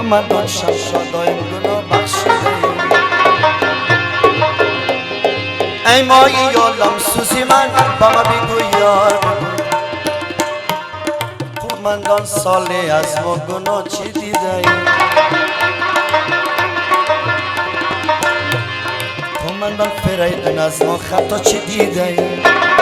من آن شب را دایم گناه بخشیده. ای مایی یالم سوزی من با ما بگو یار بگو من سالی از ما گناه چی دیده من فریدون از ما خطا چی دیده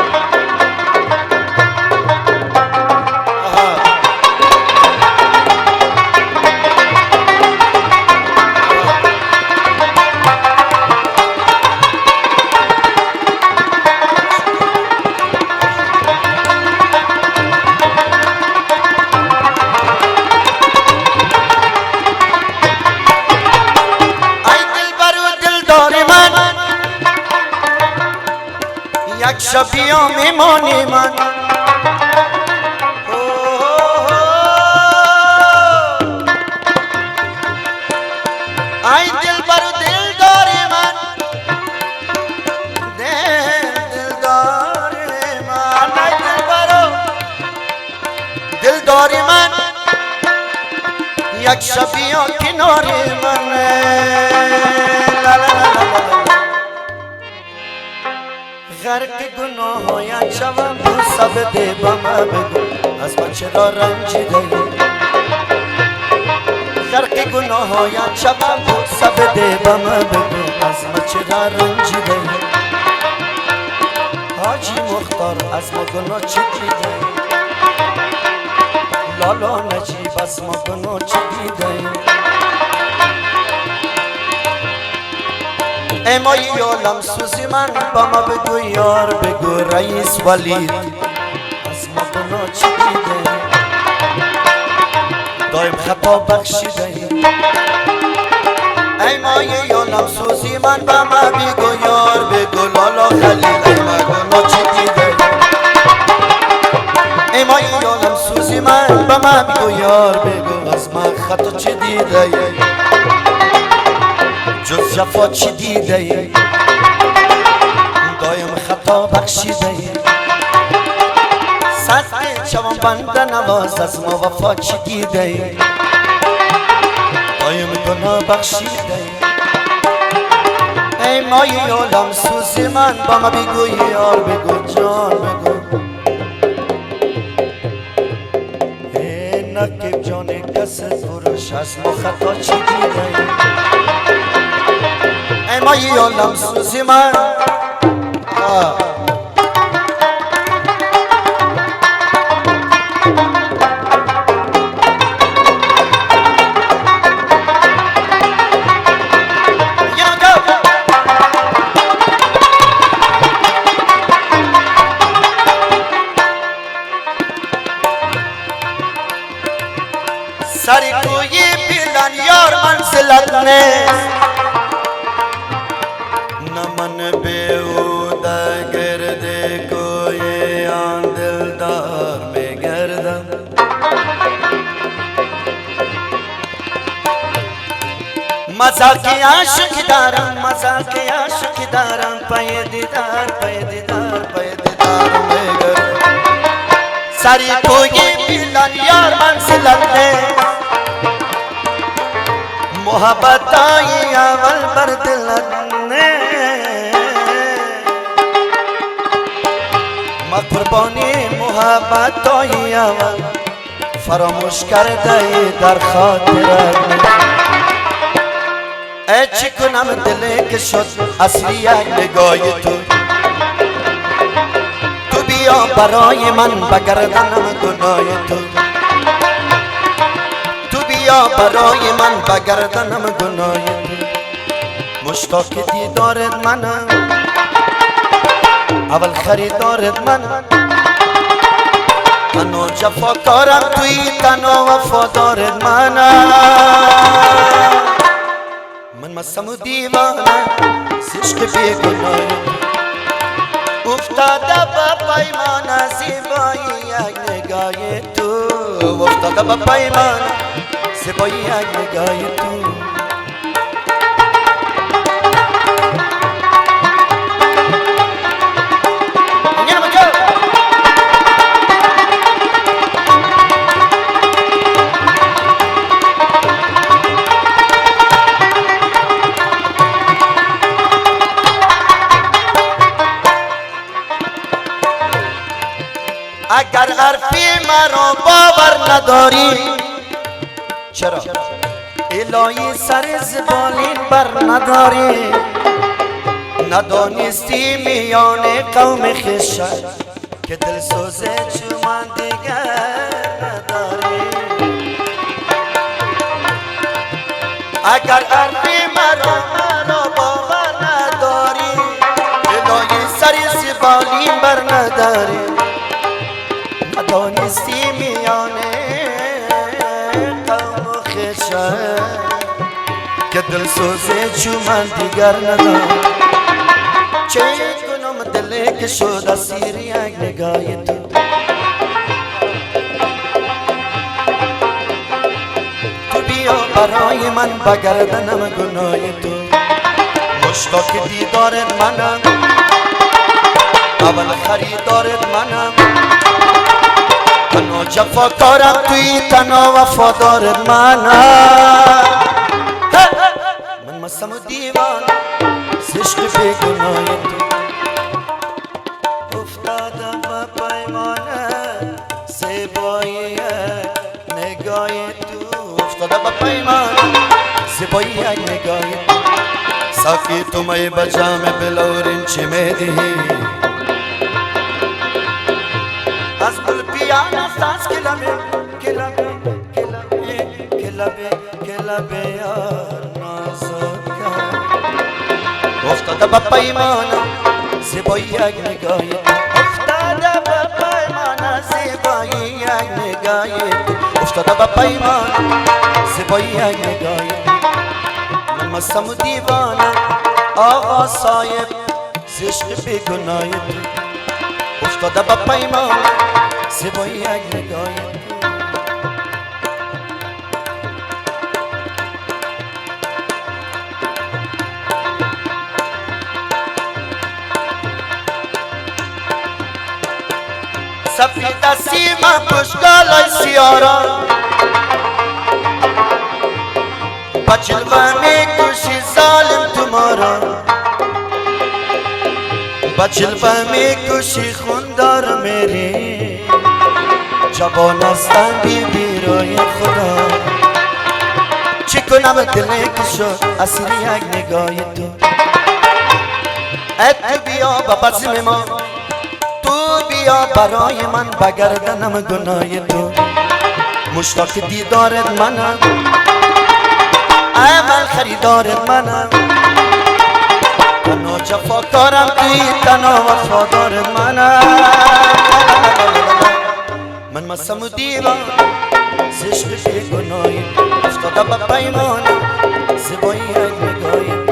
یک شبیه میمانی من ای دل برو دل داری من دل داری من ای دل برو دل داری من یک شبیه کناری من لا لا لا غرق گناه های شوم بوسه بده با من بگو از من چرا رنجیده غرق گناه های شوم بوسه بده با من بگو از من چرا رنجیده حاجی مختار از ما گناه چی دیده لالا نجیب از ما گناه چی دیده ای مایی یالم سوزی من با ما بگو یار بگو رئیس ولید از ما گناه چی دیده دایم خطا بخشیده ای مایی یالم سوزی من با ما بگو یار بگو لالا خلیل ای ما گناه چی دیده ای مایی یالم سوزی من با ما بگو یار بگو از ما خطا چی دیده جز جفا چی دیده دایم خطا بخشیده صدقه چوان بنده نواز از ما وفا چی دیده دایم گناه بخشیده ای مایی یالم سوزی من با ما بگو یار بگو جان بگو ای نکب جان کس فروش از ما خطا چی دیده ای مایی یالم سوزی من سری کوی بیلن یار منزلت نیست نمن بیهوده گرده کوی آن دلدار میگردم مزاقی عاشق دارم مزاقی عاشق دارم پای دیدار پای دیدار پای دیدار میگردم سری کوی بیلن یار منزلت نیست محبت آئی اول بر دلت ما قربانی محبت آئی اول فراموش کرده در خاطرت ای چی کنم دلی که شد اصلی یک نگاه تو بیا برای من بگردنم گناه تو بیا برای من بگردنم گناه مشتاق دیدارت منم اول خریدارت منم تنها جفاکارم توی تنها وفادارت منم من مستم و دیوانه عشق بیگناه افتاده به پیمان زیبایی یک نگاه تو افتاده به پیمان زیبایی یک نگاه تو اگر حرفی مرا باور نداری چرا الهی سر زبالین بر نداری ندانستی میان قوم خیشت که دل سوزه چو من دیگر نداری اگر حرفی مرا باور نداری الهی سر زبالین بر نداری ندانستی میانه قوم و خیشت که دل سوزه چو من دیگر ندارم چه کنم دل که شد اسیر یک نگاه تو تو بیا برای من بگردنم گناه تو مشتاق دیدارت منم اول خریدارت منم تنها جفاکارم توی تنها وفادارت منم من مستم و دیوان زشق به گناه تو افتادم به پیمانه زیبایی نگاه تو افتادم به پیمانه زیبایی نگاه تو ساقی تو می بجام بلورین چه میدهی از گل پیان استاز کلبه کلبه کلبه کلبه کلبه یار نازک افتاده به پیمانه زیبایی یک نگاهی افتاده به پیمانه زیبایی یک نگاهی افتاده به پیمانه زیبایی یک نگاهی من مستم و دیوانه آقا صاحب زشق بی گناه تو افتاده به پیمانه زیبایی یک نگاهی سفید سیما پشگالای سیارا بجلوه می کشی ظالم تمارا بجلوه می کشی خوندار میری جوان هستم بی بیرای خدا چی کنم دلی که شد اسیر یک نگاه تو تو بیا با بزم ما تو بیا برای من بگردنم گناه تو مشتاق دیدارت منم اول خریدارت منم تنها جفاکارم توی تنها وفادارت منم من مستم و دیوان زشق بی گناهی افتاده به پیمانه زیبایی یک نگاهی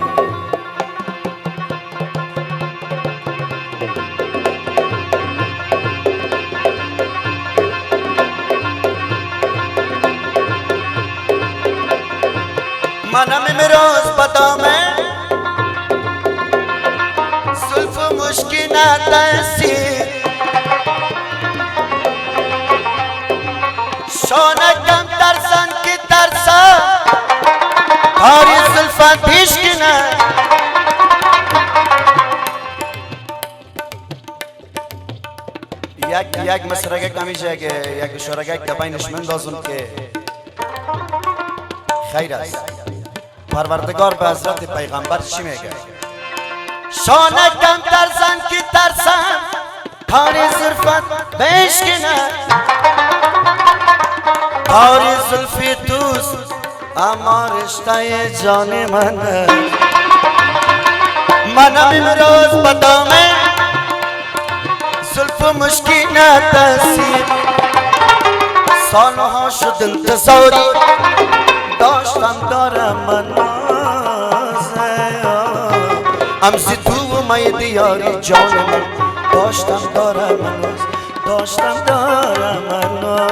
منم امروز بدامه زلف و مشکی ندستی شانکم ترسن که ترسن کاری زلفت پیش کنه یک مسرگک نمیشه که یک اشارگک در بینش مندازم که خیر است پروردگار به حضرت پیغمبر چی میگه شانکم ترسن که ترسن کاری زلفت بشکنه کاری زلفی دوست اما رشته جان منه منم امروز بدامه زلف و مشکی ندستی سالها شد انتظاری داشتم دارم من امسی تو و می دیاری جان من داشتم دارم من داشتم دارم من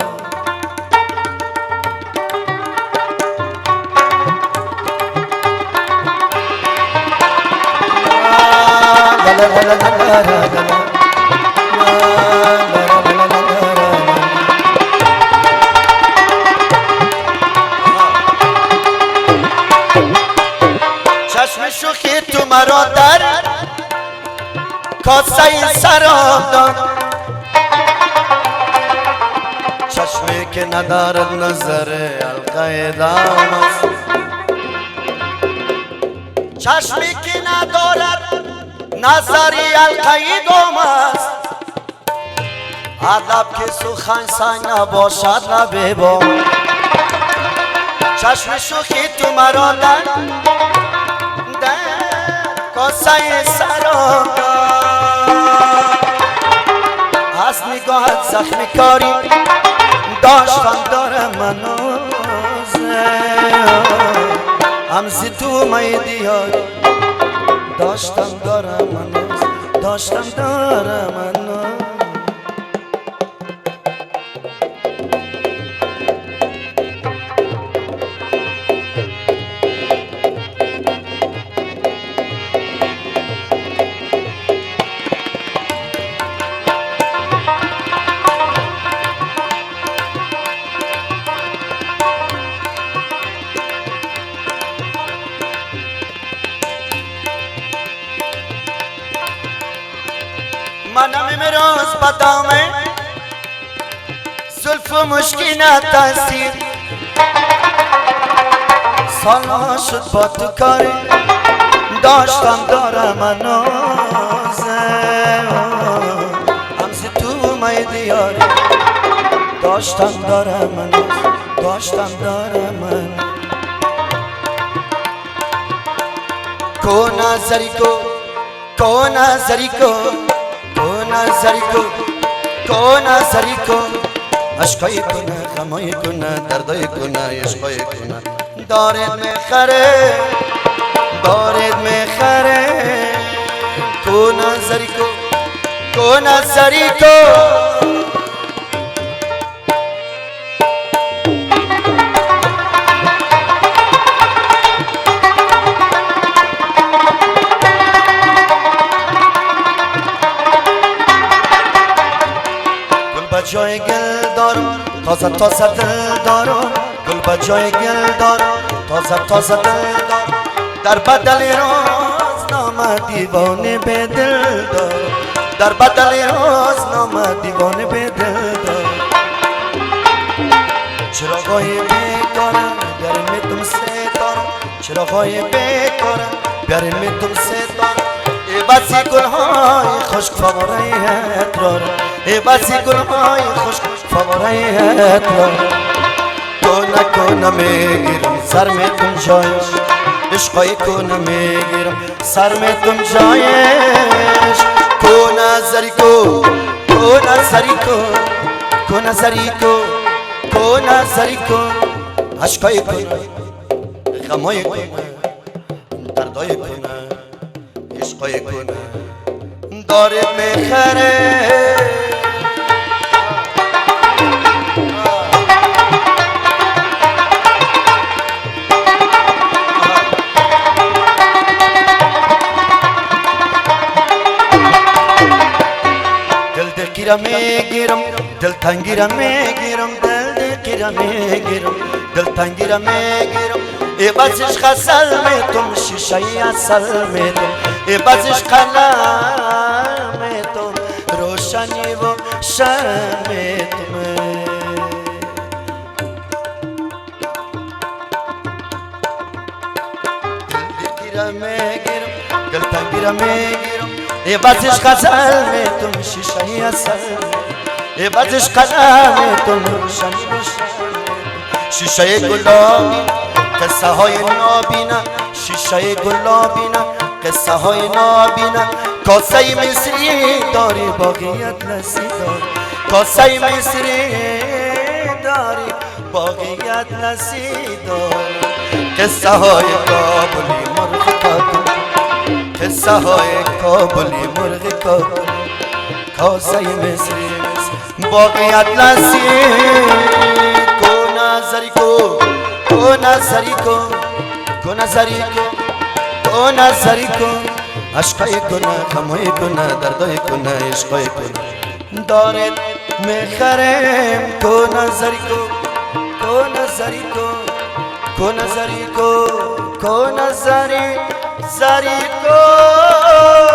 چشم شوخی تو مرا در کاسه سراب داد چشمی که ندارد نظر حلقه دام است، چشمی که ندارد نظری حلقه دام است، ادب که سخن سنگ نباشد لب بام. چشم شوخی تو مرا در کاسه سرام از نگاهت زخمی کاری داشتم دارم منازه، همزی تو مای دیاری داشتم دارم منازه، داشتم دارم منازه. منم امروز بدامه زلف و مشکین تاثیر، سالها شد با تو کاری داشتم دارم منازه، همزی تو مای دیاری داشتم دارم منازه، داشتم دارم من. کو نظری کو کو نظری کو نظری کو کو نظری کو عشقای کنه غمای کنه دردای کنه عشقای کنه دارد میخره دارد میخره کو نظری کو کو نظری کو. جای گل دارم تازه تازه دل دارم، گل بجای گل دارم تازه تازه دل دارم، در بدل روزنامه دیوانه به دل دارم، در بدل روزنامه دیوانه به دل دارم. چراغای بیکارم بیاریم تم ستارم، چراغای بیکارم بیاریم تم ستارم، ای بسی گلهای خشک فواره اترارم، ای بسی گلهای خشک فواره اترارم. کنه کنه میگیرم سر میتون جایش، عشقای کنه میگیرم سر میتون جایش. کنه زری کو کنه زری کو کنه زری کو کنه زری کو عشقای کنه غمای کنه دردای کنه عشقای کنه دارد میخره. دل میگیرم دل تنگیرم میگیرم دل دگیرم میگیرم دل تنگیرم میگیرم، ای بازش غزل میتم شیشه اصل میتم، ای بازش قلم میتم روشنی و شن میتم. دل دگیرم میگیرم دل تنگیرم میگیرم، ای بازش غزل میتم شیشه اصل، ای بازش قلم میتم روشنی و شن. شیشه گلابی قصه های نابینا، شیشه گلابینا قصه های نابینا، کاسه مصری داری باقیت لسی داری، کاسه مصری داری باقیت لسی داری. قصه های کابلی مرغ کابلی، قصه های کابلی مرغ کابلی، کاسه مصری باقیت لسی. کو نظری کو کو نظری کو کو نظری کو کو نظری کو عشقای کنه غمای کنه دردای کنه عشقای کنه دارد میخرم. کو نظری کو کو نظری کو کو نظری کو کو نظری زری کو.